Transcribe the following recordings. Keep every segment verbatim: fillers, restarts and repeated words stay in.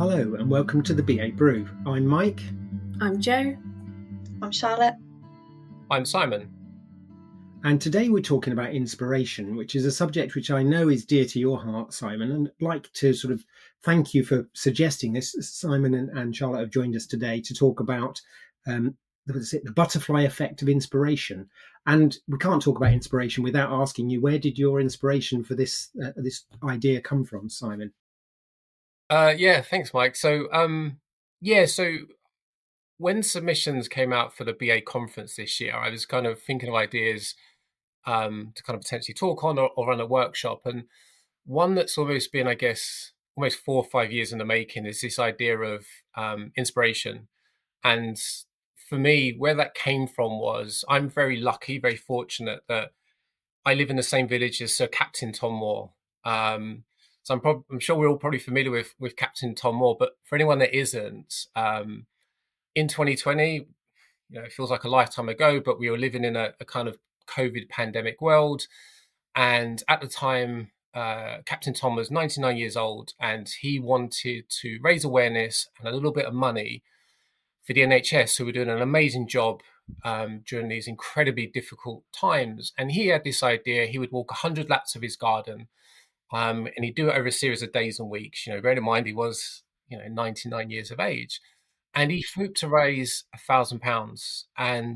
Hello and welcome to the B A Brew. I'm Mike. I'm Jo. I'm Charlotte. I'm Simon. And today we're talking about inspiration, which is a subject which I know is dear to your heart, Simon, and I'd like to sort of thank you for suggesting this. Simon and, and Charlotte have joined us today to talk about um, what is it, the butterfly effect of inspiration. And we can't talk about inspiration without asking you, where did your inspiration for this uh, this idea come from, Simon? Uh, yeah, thanks, Mike. So, um, yeah, so when submissions came out for the B A conference this year, I was kind of thinking of ideas um, to kind of potentially talk on or, or run a workshop. And one that's almost been, I guess, almost four or five years in the making is this idea of um, inspiration. And for me, where that came from was I'm very lucky, very fortunate that I live in the same village as Sir Captain Tom Moore. Um, So I'm, prob- I'm sure we're all probably familiar with, with Captain Tom Moore, but for anyone that isn't, um, in twenty twenty, you know, it feels like a lifetime ago, but we were living in a, a kind of COVID pandemic world. And at the time, uh, Captain Tom was ninety-nine years old, and he wanted to raise awareness and a little bit of money for the N H S, who were doing an amazing job um, during these incredibly difficult times. And he had this idea: he would walk one hundred laps of his garden. Um, and he'd do it over a series of days and weeks. You know, bearing in mind he was, you know, ninety-nine years of age, and he hoped to raise a thousand pounds. And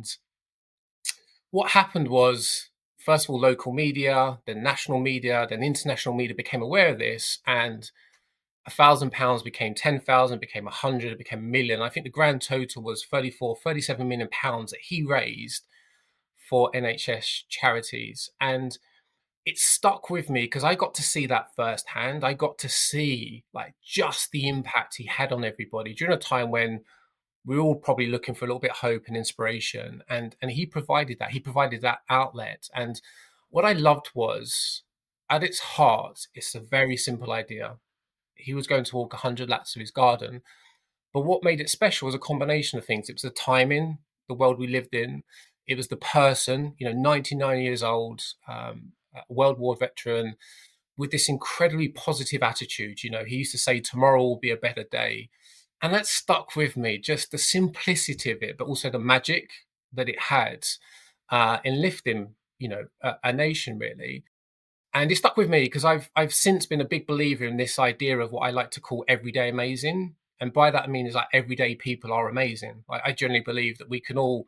what happened was, first of all, local media, then national media, then international media became aware of this, and a thousand pounds became ten thousand, became a hundred, it became a million. I think the grand total was thirty-four, thirty-seven million pounds that he raised for N H S charities. And it stuck with me because I got to see that firsthand. I got to see like just the impact he had on everybody during a time when we were all probably looking for a little bit of hope and inspiration. And, and he provided that. He provided that outlet. And what I loved was, at its heart, it's a very simple idea. He was going to walk one hundred laps of his garden. But what made it special was a combination of things. It was the timing, the world we lived in. It was the person, you know, ninety-nine years old, um, World War veteran with this incredibly positive attitude. You know, he used to say, tomorrow will be a better day. And that stuck with me, just the simplicity of it, but also the magic that it had uh, in lifting, you know, a, a nation really. And it stuck with me because I've, I've since been a big believer in this idea of what I like to call everyday amazing. And by that I mean is like everyday people are amazing. I, I generally believe that we can all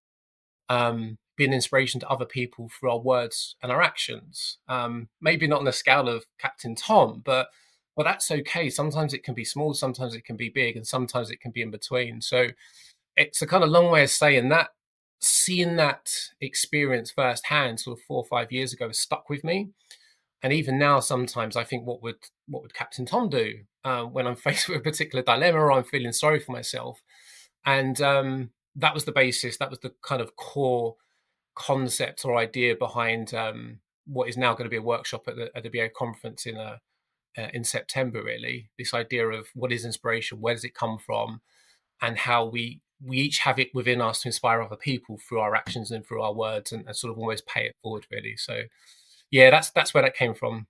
um, be an inspiration to other people through our words and our actions. Um, maybe not on the scale of Captain Tom, but well, that's okay. Sometimes it can be small, sometimes it can be big, and sometimes it can be in between. So it's a kind of long way of saying that seeing that experience firsthand sort of four or five years ago has stuck with me. And even now, sometimes I think, what would what would Captain Tom do uh, when I'm faced with a particular dilemma or I'm feeling sorry for myself? And um, that was the basis. That was the kind of core concept or idea behind um, what is now going to be a workshop at the, at the B A conference in a, uh, in September. Really, this idea of what is inspiration, where does it come from, and how we we each have it within us to inspire other people through our actions and through our words, and, and sort of almost pay it forward. Really, so yeah, that's that's where that came from.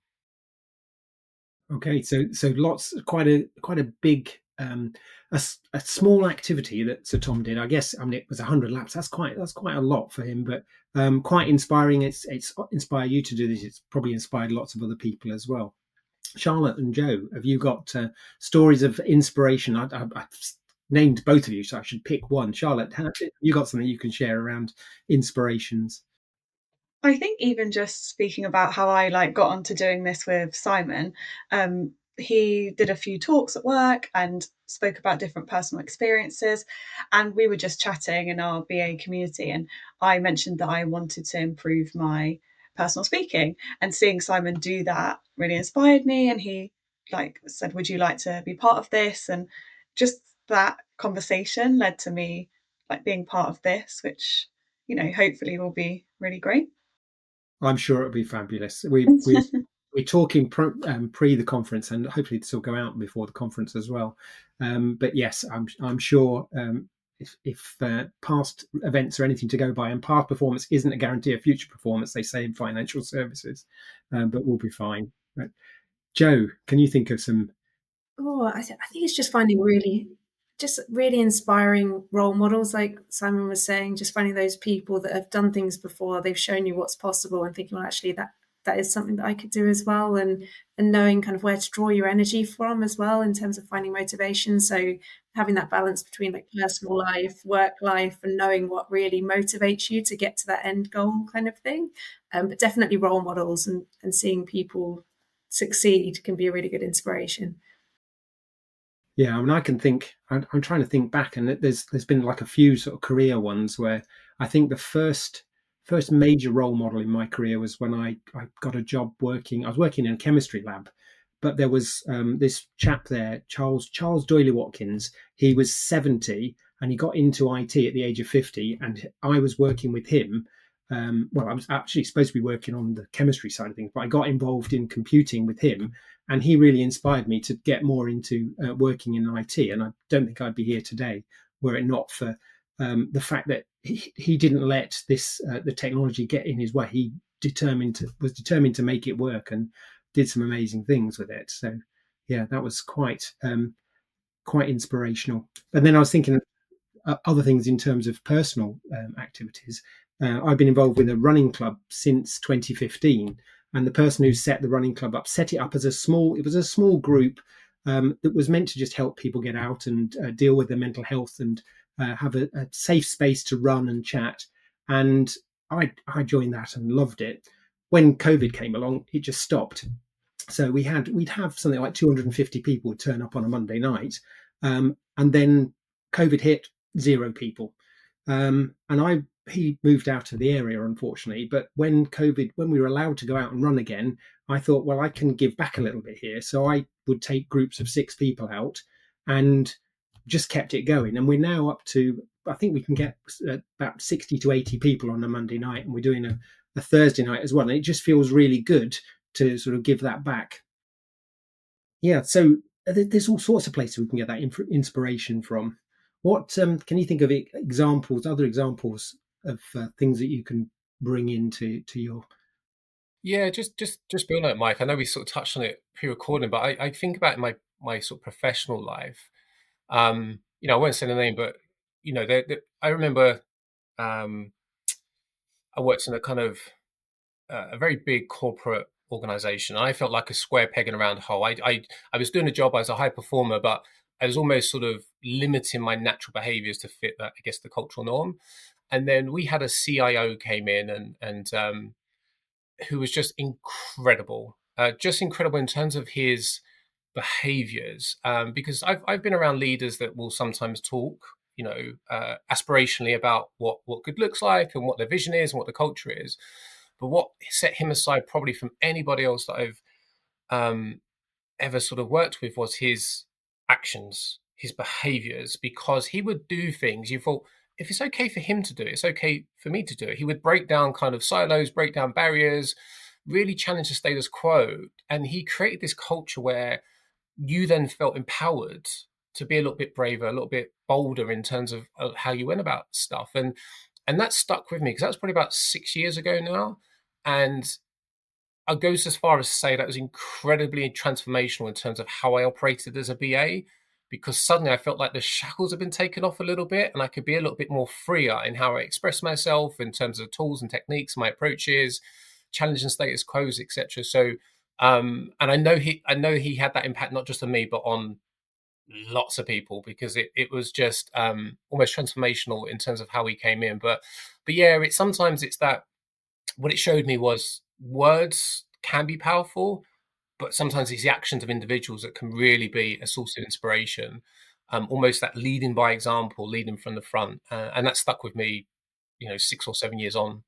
Okay, so so lots, quite a quite a big. Um, a, a small activity that Sir Tom did. I guess I mean it was a hundred laps. That's quite that's quite a lot for him, but um, quite inspiring. It's it's inspired you to do this. It's probably inspired lots of other people as well. Charlotte and Jo, have you got uh, stories of inspiration? I, I, I've named both of you, so I should pick one. Charlotte, have you got something you can share around inspirations? I think even just speaking about how I like got onto doing this with Simon, um, he did a few talks at work and spoke about different personal experiences, and we were just chatting in our B A community, and I mentioned that I wanted to improve my personal speaking, and seeing Simon do that really inspired me, and he like said, would you like to be part of this? And just that conversation led to me like being part of this, which, you know, hopefully will be really great. I'm sure it'll be fabulous. We we we're talking pro, um, pre the conference, and hopefully this will go out before the conference as well. Um, but yes, I'm I'm sure um, if, if uh, past events are anything to go by, and past performance isn't a guarantee of future performance, they say in financial services, um, but we'll be fine. But Jo, can you think of some Oh, I, th- I think it's just finding really, just really inspiring role models, like Simon was saying, just finding those people that have done things before, they've shown you what's possible, and thinking, well, actually, that that is something that I could do as well, and and knowing kind of where to draw your energy from as well in terms of finding motivation. So having that balance between like personal life, work life, and knowing what really motivates you to get to that end goal kind of thing. Um, but definitely role models and and seeing people succeed can be a really good inspiration. Yeah, I mean, I can think. I'm, I'm trying to think back, and there's there's been like a few sort of career ones where I think the first first major role model in my career was when I I got a job working. I was working in a chemistry lab, but there was um, this chap there, Charles Charles Doyley Watkins. He was seventy, and he got into I T at the age of fifty, and I was working with him. Um, well, I was actually supposed to be working on the chemistry side of things, but I got involved in computing with him, and he really inspired me to get more into uh, working in I T. And I don't think I'd be here today were it not for um, the fact that he, he didn't let this uh, the technology get in his way. He determined to was determined to make it work and did some amazing things with it. So yeah, that was quite um, quite inspirational. And then I was thinking uh, other things in terms of personal um, activities. Uh, I've been involved with a running club since twenty fifteen, and the person who set the running club up set it up as a small. It was a small group um, that was meant to just help people get out and uh, deal with their mental health and uh, have a, a safe space to run and chat. And I I joined that and loved it. When COVID came along, it just stopped. So we had we'd have something like two hundred fifty people turn up on a Monday night, um, and then COVID hit, zero people. Um, and I he moved out of the area, unfortunately. But when COVID, when we were allowed to go out and run again, I thought, well, I can give back a little bit here. So I would take groups of six people out and just kept it going. And we're now up to, I think we can get about sixty to eighty people on a Monday night, and we're doing a, a Thursday night as well. And it just feels really good to sort of give that back. Yeah, so there's all sorts of places we can get that inspiration from. What um, can you think of examples, other examples of uh, things that you can bring into to your? Yeah, just just just building on it, Mike. I know we sort of touched on it pre-recording, but I, I think about my my sort of professional life. Um, you know, I won't say the name, but you know, they, they, I remember um, I worked in a kind of uh, a very big corporate organization. I felt like a square peg in a round hole. I, I I was doing a job. I was a high performer, but I was almost sort of limiting my natural behaviors to fit that, I guess, the cultural norm. And then we had a C I O came in and and um, who was just incredible, uh, just incredible in terms of his behaviors. Um, because I've I've been around leaders that will sometimes talk, you know, uh, aspirationally about what what good looks like and what their vision is and what the culture is. But what set him aside probably from anybody else that I've um, ever sort of worked with was his actions, his behaviors, because he would do things. You thought, if it's okay for him to do it, it's okay for me to do it. He would break down kind of silos, break down barriers, really challenge the status quo. And he created this culture where you then felt empowered to be a little bit braver, a little bit bolder in terms of, of how you went about stuff. And and that stuck with me because that was probably about six years ago now. And I goes as far as to say that was incredibly transformational in terms of how I operated as a B A, because suddenly I felt like the shackles had been taken off a little bit and I could be a little bit more freer in how I express myself in terms of tools and techniques, my approaches, challenging status quos, et cetera. So, um, and I know he, I know he had that impact not just on me, but on lots of people because it, it was just um, almost transformational in terms of how he came in. But, but yeah, it's sometimes it's that what it showed me was words can be powerful, but sometimes it's the actions of individuals that can really be a source of inspiration. Um, almost that leading by example, leading from the front, uh, and that stuck with me, you know, six or seven years on.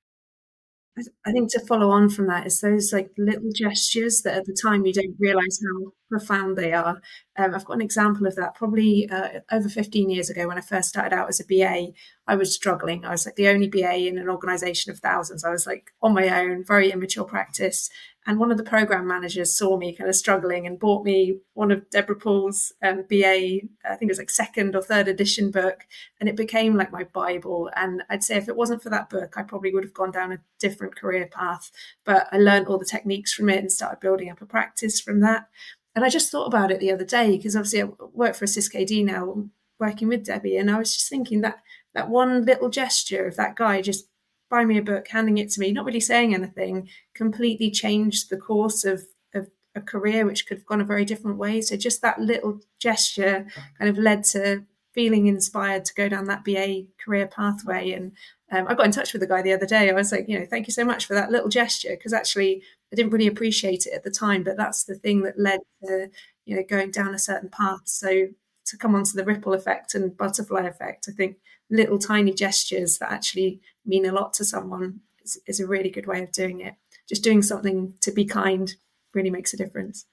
I think to follow on from that is those like little gestures that at the time you don't realize how profound they are. Um, I've got an example of that probably uh, over fifteen years ago when I first started out as a B A. I was struggling. I was like the only B A in an organization of thousands. I was like on my own, very immature practice. And one of the program managers saw me kind of struggling and bought me one of Deborah Paul's um, B A, I think it was like second or third edition book. And it became like my Bible. And I'd say if it wasn't for that book, I probably would have gone down a different career path. But I learned all the techniques from it and started building up a practice from that. and I just thought about it the other day, because obviously I work for a SysKD now, working with Debbie, and I was just thinking that that one little gesture of that guy just buying me a book, handing it to me, not really saying anything, completely changed the course of, of a career which could have gone a very different way. So just that little gesture kind of led to feeling inspired to go down that B A career pathway. And um, I got in touch with the guy the other day. I was like, you know, thank you so much for that little gesture, because actually I didn't really appreciate it at the time, but that's the thing that led to, you know, going down a certain path. So to come onto the ripple effect and butterfly effect, I think little tiny gestures that actually mean a lot to someone is, is a really good way of doing it. Just doing something to be kind really makes a difference.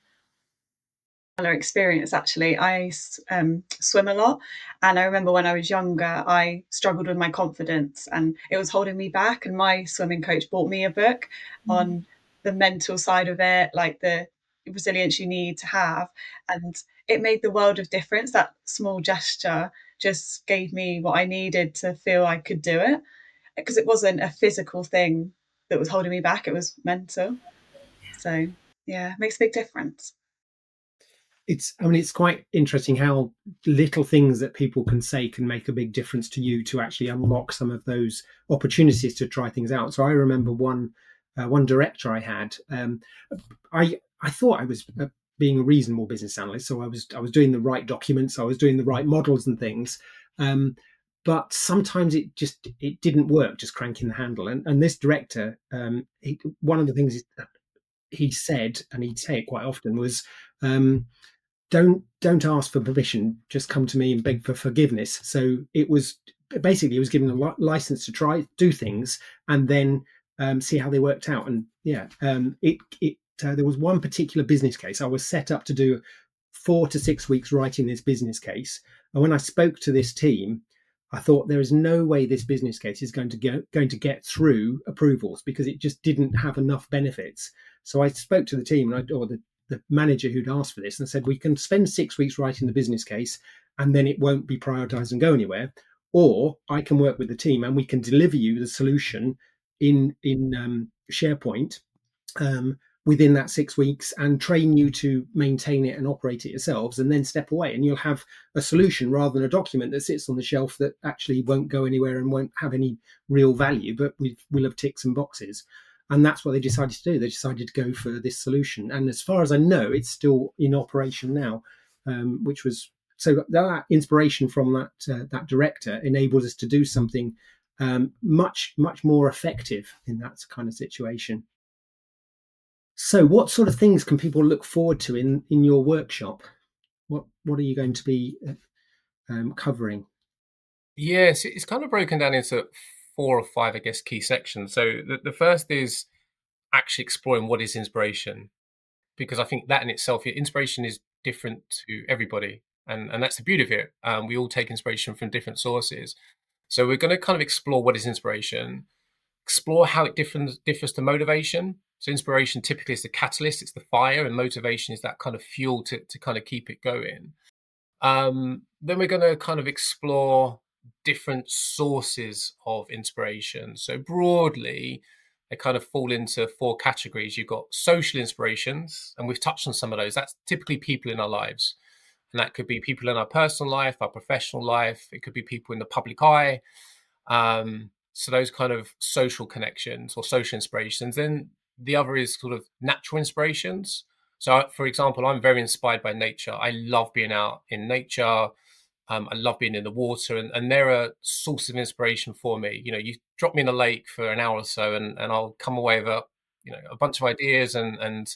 Experience actually. I um, swim a lot, and I remember when I was younger I struggled with my confidence and it was holding me back, and my swimming coach bought me a book mm. on the mental side of it, like the resilience you need to have, and it made the world of difference. That small gesture just gave me what I needed to feel I could do it, because it wasn't a physical thing that was holding me back, it was mental. So yeah, it makes a big difference. It's, I mean, it's quite interesting how little things that people can say can make a big difference to you to actually unlock some of those opportunities to try things out. So I remember one uh, one director I had. Um, I I thought I was uh, being a reasonable business analyst, so I was I was doing the right documents, I was doing the right models and things. Um, but sometimes it just it didn't work, just cranking the handle. And and this director, um, he, one of the things he said, and he'd say it quite often, was. Um, Don't don't ask for permission. Just come to me and beg for forgiveness. So it was basically it was given a license to try do things and then um, see how they worked out. And yeah, um, it it uh, there was one particular business case. I was set up to do four to six weeks writing this business case, and when I spoke to this team, I thought there is no way this business case is going to get going to get through approvals, because it just didn't have enough benefits. So I spoke to the team and I, or the the manager who'd asked for this and said, we can spend six weeks writing the business case and then it won't be prioritized and go anywhere. Or I can work with the team and we can deliver you the solution in, in um, SharePoint um, within that six weeks and train you to maintain it and operate it yourselves, and then step away. And you'll have a solution rather than a document that sits on the shelf that actually won't go anywhere and won't have any real value, but we've, we'll have ticks and boxes. And that's what they decided to do. They decided to go for this solution. And as far as I know, it's still in operation now, um, which was so that inspiration from that uh, that director enables us to do something um, much, much more effective in that kind of situation. So what sort of things can people look forward to in, in your workshop? What what are you going to be um, covering? Yes, it's kind of broken down into four or five, I guess, key sections. So the, the first is actually exploring what is inspiration, because I think that in itself, inspiration is different to everybody. And, and that's the beauty of it. Um, we all take inspiration from different sources. So we're going to kind of explore what is inspiration, explore how it differs, differs to motivation. So inspiration typically is the catalyst, it's the fire, and motivation is that kind of fuel to, to kind of keep it going. Um, then we're going to kind of explore different sources of inspiration. So broadly, they kind of fall into four categories. You've got social inspirations, and we've touched on some of those. That's typically people in our lives. And that could be people in our personal life, our professional life. It could be people in the public eye. Um, so those kind of social connections or social inspirations. Then the other is sort of natural inspirations. So, for example, I'm very inspired by nature. I love being out in nature. Um, I love being in the water, and, and they're a source of inspiration for me. You know, you drop me in a lake for an hour or so, and, and I'll come away with a, you know, a bunch of ideas and and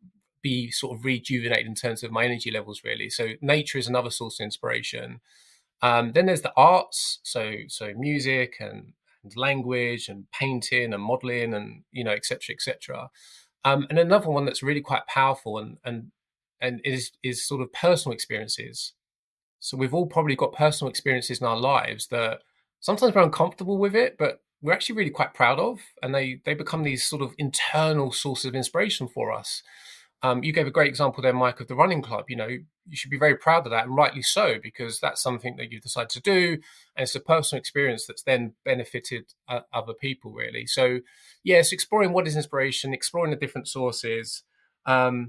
be sort of rejuvenated in terms of my energy levels, really. So nature is another source of inspiration. Um, then there's the arts, so so music and, and language and painting and modeling and, you know, et cetera, et cetera. Um, and another one that's really quite powerful and and and is is sort of personal experiences. So we've all probably got personal experiences in our lives that sometimes we're uncomfortable with it, but we're actually really quite proud of, and they they become these sort of internal sources of inspiration for us. Um, you gave a great example there, Mike, of the running club. You know, you should be very proud of that, and rightly so, because that's something that you've decided to do, and it's a personal experience that's then benefited uh, other people, really. So, yes, exploring what is inspiration, exploring the different sources. Um,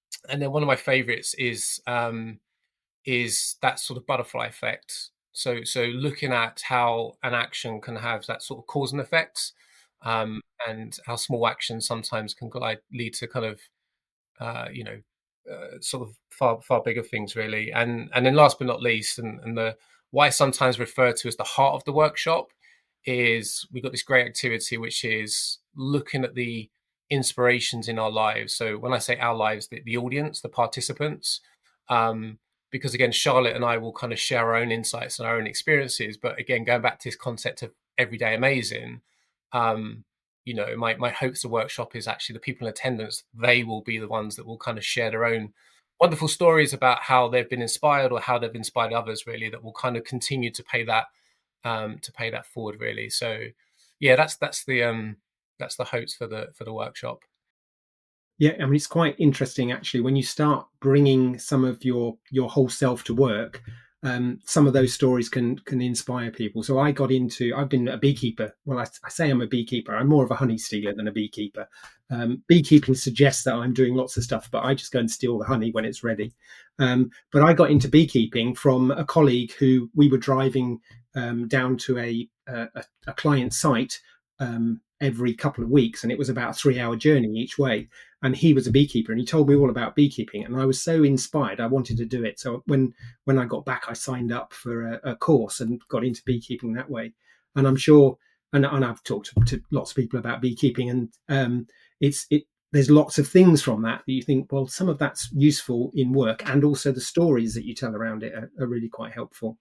and then one of my favorites is um, is that sort of butterfly effect. So so looking at how an action can have that sort of cause and effects, um, and how small actions sometimes can like lead to kind of uh, you know uh, sort of far far bigger things really. And and then last but not least, and, and the what I sometimes refer to as the heart of the workshop is we've got this great activity which is looking at the inspirations in our lives. So when I say our lives, the, the audience, the participants, um, because again, Charlotte and I will kind of share our own insights and our own experiences. But again, going back to this concept of everyday amazing, um, you know, my, my hopes the workshop is actually the people in attendance, they will be the ones that will kind of share their own wonderful stories about how they've been inspired or how they've inspired others really, that will kind of continue to pay that um, to pay that forward really. So yeah, that's that's the um, that's the hopes for the for the workshop. Yeah, I mean, it's quite interesting actually when you start bringing some of your your whole self to work. Um, some of those stories can can inspire people. So I got into, I've been a beekeeper. Well, I, I say I'm a beekeeper. I'm more of a honey stealer than a beekeeper. Um, beekeeping suggests that I'm doing lots of stuff, but I just go and steal the honey when it's ready. Um, but I got into beekeeping from a colleague who we were driving um, down to a, a, a client site um, every couple of weeks, and it was about a three-hour journey each way. And he was a beekeeper, and he told me all about beekeeping, and I was so inspired. I wanted to do it. So when when I got back, I signed up for a, a course and got into beekeeping that way. And I'm sure, and, and I've talked to, to lots of people about beekeeping, and um, it's it. There's lots of things from that that you think, well, some of that's useful in work, and also the stories that you tell around it are, are really quite helpful.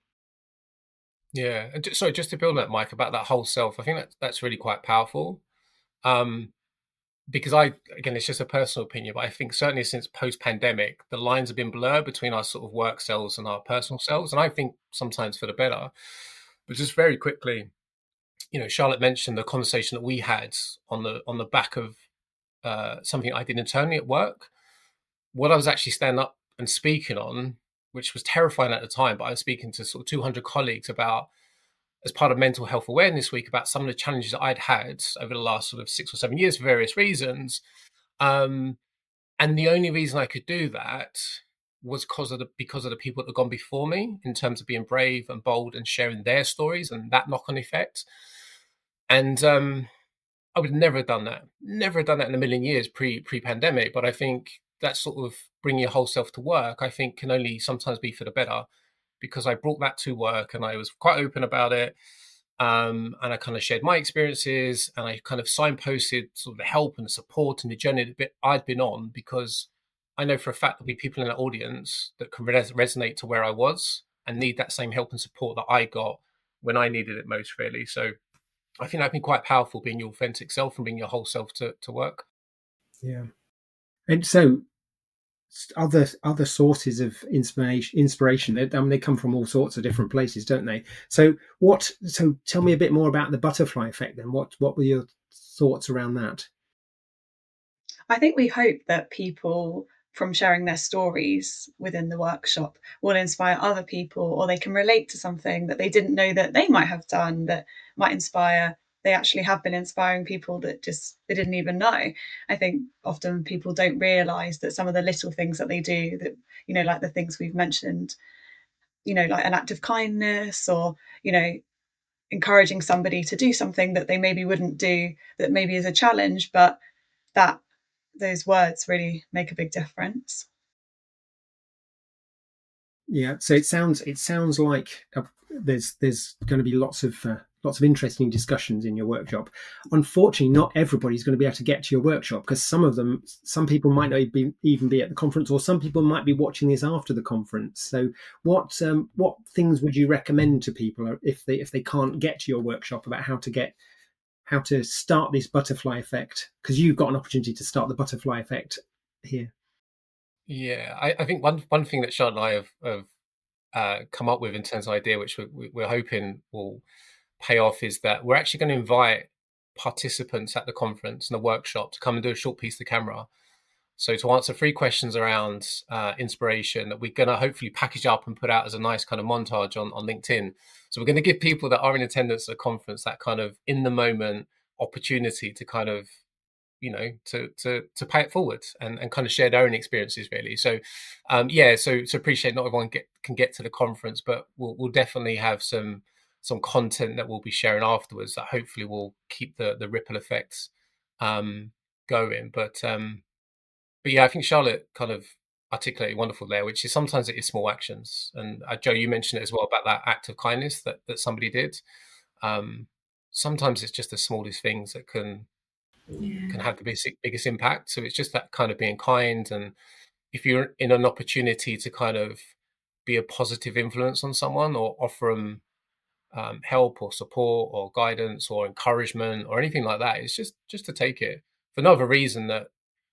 Yeah, and just, sorry, just to build on that, Mike, about that whole self, I think that that's really quite powerful. Um, because I, again, it's just a personal opinion, but I think certainly since post-pandemic, the lines have been blurred between our sort of work selves and our personal selves. And I think sometimes for the better. But just very quickly, you know, Charlotte mentioned the conversation that we had on the on the back of uh, something I did internally at work. What I was actually standing up and speaking on, which was terrifying at the time, but I was speaking to sort of two hundred colleagues about, as part of Mental Health Awareness Week, about some of the challenges that I'd had over the last sort of six or seven years for various reasons. Um, and the only reason I could do that was because of the because of the people that had gone before me in terms of being brave and bold and sharing their stories and that knock-on effect. And um, I would never have done that. Never have done that in a million years pre pre-pandemic. But I think that sort of bringing your whole self to work, I think, can only sometimes be for the better, because I brought that to work and I was quite open about it. Um, and I kind of shared my experiences, and I kind of signposted sort of the help and the support and the journey that I'd been on, because I know for a fact there'll be people in that audience that can res- resonate to where I was and need that same help and support that I got when I needed it most, really. So I think that'd be quite powerful, being your authentic self and being your whole self to, to work. Yeah. And so other other sources of inspiration inspiration they, I mean, they come from all sorts of different places, don't they? So what so tell me a bit more about the butterfly effect then. What what were your thoughts around that? I think we hope that people, from sharing their stories within the workshop, will inspire other people, or they can relate to something that they didn't know that they might have done that might inspire. They actually have been inspiring people that just they didn't even know. I think often people don't realise that some of the little things that they do, that, you know, like the things we've mentioned, you know, like an act of kindness, or, you know, encouraging somebody to do something that they maybe wouldn't do, that maybe is a challenge, but that those words really make a big difference. Yeah, so it sounds it sounds like uh, there's there's going to be lots of uh, lots of interesting discussions in your workshop. Unfortunately, not everybody's going to be able to get to your workshop, because some of them, some people might not be, even be at the conference, or some people might be watching this after the conference. So, what um, what things would you recommend to people if they if they can't get to your workshop, about how to get how to start this butterfly effect? Because you've got an opportunity to start the butterfly effect here. Yeah, I, I think one one thing that Charlotte and I have, have uh, come up with in terms of idea, which we're, we're hoping will pay off, is that we're actually going to invite participants at the conference and the workshop to come and do a short piece to camera. So to answer three questions around uh, inspiration that we're going to hopefully package up and put out as a nice kind of montage on, on LinkedIn. So we're going to give people that are in attendance at the conference that kind of in the moment opportunity to kind of, you know, to to to pay it forward and, and kind of share their own experiences really. So um yeah, so so appreciate not everyone get can get to the conference, but we'll we'll definitely have some some content that we'll be sharing afterwards that hopefully will keep the the ripple effects um going. But um but yeah, I think Charlotte kind of articulated wonderful there, which is sometimes it is small actions. And uh, Joe, you mentioned it as well about that act of kindness that that somebody did. Um, sometimes it's just the smallest things that can Yeah. can have the biggest, biggest impact. So it's just that kind of being kind, and if you're in an opportunity to kind of be a positive influence on someone or offer them um, help or support or guidance or encouragement or anything like that, it's just just to take it for no other reason that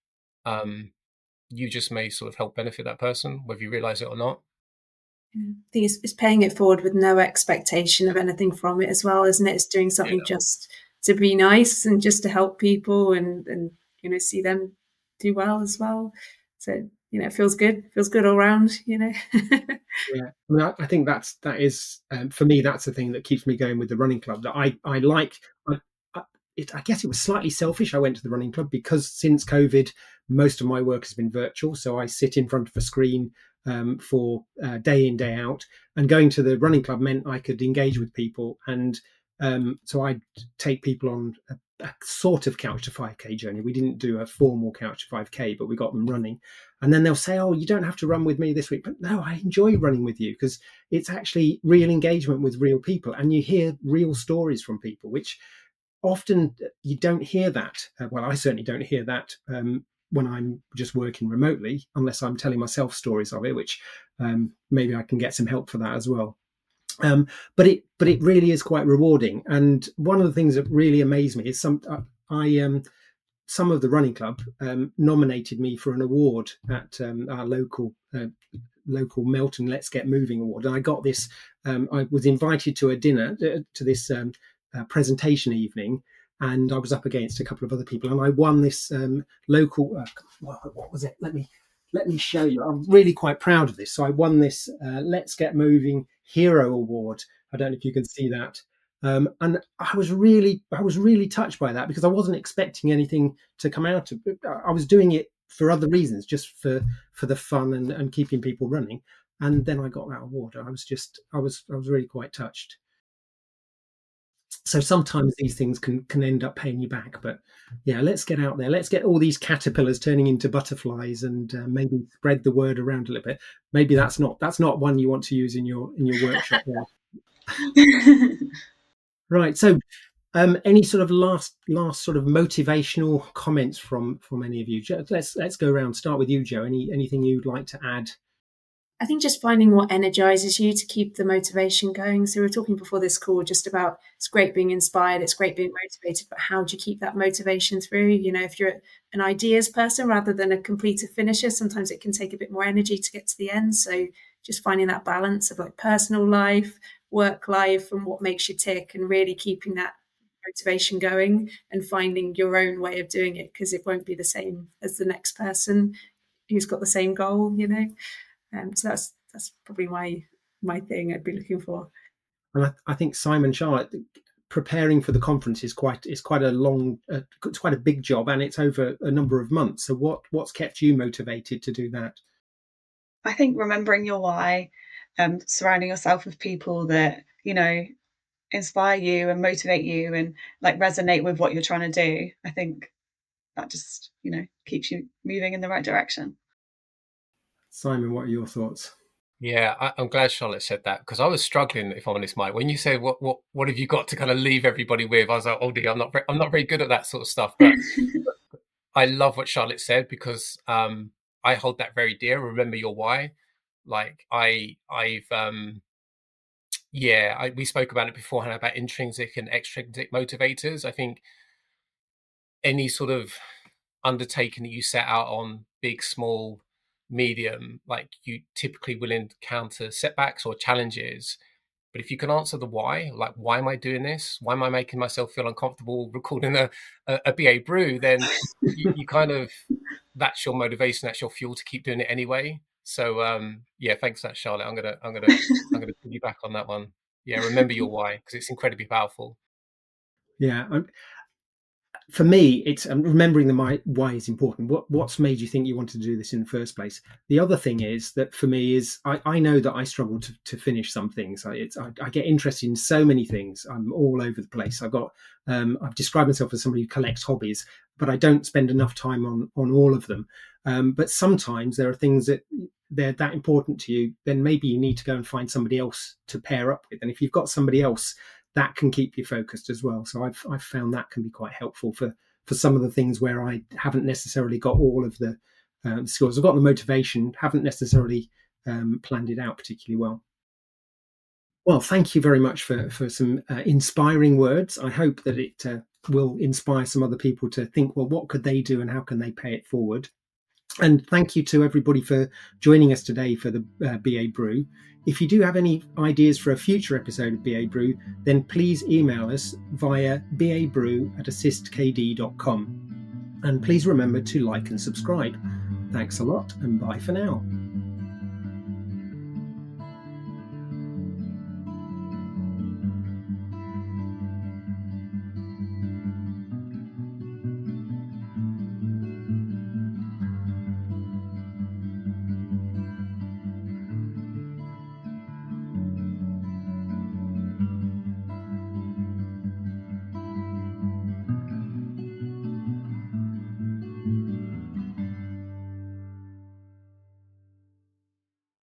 um, you just may sort of help benefit that person, whether you realize it or not. Yeah. I think it's, it's paying it forward with no expectation of anything from it as well, isn't it? It's doing something Yeah. just to be nice and just to help people and, and, you know, see them do well as well. So, you know, it feels good, feels good all around, you know. Yeah, I mean, I, I think that's that is um, for me. That's the thing that keeps me going with the running club. That I I like. I, I, it, I guess it was slightly selfish. I went to the running club because since COVID, most of my work has been virtual. So I sit in front of a screen um, for uh, day in day out, and going to the running club meant I could engage with people, and um, so I'd take people on a, a sort of couch to five K journey. We didn't do a formal couch to five K, but we got them running. And then they'll say, oh, you don't have to run with me this week. But no, I enjoy running with you because it's actually real engagement with real people. And you hear real stories from people, which often you don't hear that. Uh, well, I certainly don't hear that um, when I'm just working remotely, unless I'm telling myself stories of it, which um, maybe I can get some help for that as well. Um, but it but it really is quite rewarding. And one of the things that really amazed me is some I um some of the running club um, nominated me for an award at um, our local uh, local Melton Let's Get Moving award, and I got this. Um, I was invited to a dinner uh, to this um, uh, presentation evening, and I was up against a couple of other people, and I won this um, local. Uh, what was it? Let me let me show you. I'm really quite proud of this. So I won this uh, Let's Get Moving Hero Award. I don't know if you can see that. Um, and I was really, I was really touched by that because I wasn't expecting anything to come out of it. I was doing it for other reasons, just for, for the fun and, and keeping people running. And then I got that award. I was just, I was, I was really quite touched. So sometimes these things can, can end up paying you back, but yeah, let's get out there. Let's get all these caterpillars turning into butterflies and uh, maybe spread the word around a little bit. Maybe that's not, that's not one you want to use in your, in your workshop there. Right. So, um, any sort of last, last sort of motivational comments from from any of you? Let's let's go around. Start with you, Joe. Any anything you'd like to add? I think just finding what energizes you to keep the motivation going. So we were talking before this call just about it's great being inspired, it's great being motivated, but how do you keep that motivation through? You know, if you're an ideas person rather than a completer finisher, sometimes it can take a bit more energy to get to the end. So just finding that balance of like personal life, work life, and what makes you tick, and really keeping that motivation going and finding your own way of doing it, because it won't be the same as the next person who's got the same goal, you know. Um, so that's that's probably my my thing I'd be looking for. And I, I think Simon, Charlotte, preparing for the conference is quite is quite a long, uh, it's quite a big job, and it's over a number of months. So what what's kept you motivated to do that? I think remembering your why, um, surrounding yourself with people that, you know, inspire you and motivate you and like resonate with what you're trying to do. I think that just, you know, keeps you moving in the right direction. Simon, what are your thoughts? Yeah, I, I'm glad Charlotte said that, because I was struggling, if I'm honest, Mike. When you said what what what have you got to kind of leave everybody with, I was like, oh dear, I'm not very, I'm not very good at that sort of stuff. But I love what Charlotte said, because um, I hold that very dear. Remember your why. Like I I've um, yeah, I, we spoke about it beforehand about intrinsic and extrinsic motivators. I think any sort of undertaking that you set out on, big, small, medium, like you typically will encounter setbacks or challenges. But if you can answer the why, like, why am I doing this? Why am I making myself feel uncomfortable recording a, a, a B A brew? Then you, you kind of, that's your motivation, that's your fuel to keep doing it anyway. So um, yeah, thanks for that, Charlotte. I'm gonna, I'm gonna, I'm gonna put you back on that one. Yeah, remember your why, because it's incredibly powerful. Yeah. I'm, for me, it's um, remembering the my, why is important. What what's made you think you wanted to do this in the first place? The other thing is that for me is I, I know that I struggle to, to finish some things. I, it's, I, I get interested in so many things. I'm all over the place. I've got um, I've described myself as somebody who collects hobbies, but I don't spend enough time on on all of them. Um, but sometimes there are things that they're that important to you. Then maybe you need to go and find somebody else to pair up with. And if you've got somebody else, that can keep you focused as well. So I've I've found that can be quite helpful for, for some of the things where I haven't necessarily got all of the um, skills. I've got the motivation, haven't necessarily um, planned it out particularly well. Well, thank you very much for, for some uh, inspiring words. I hope that it uh, will inspire some other people to think, well, what could they do and how can they pay it forward? And thank you to everybody for joining us today for the uh, B A Brew. If you do have any ideas for a future episode of B A Brew, then please email us via babrew at assist k d dot com. And please remember to like and subscribe. Thanks a lot, and bye for now.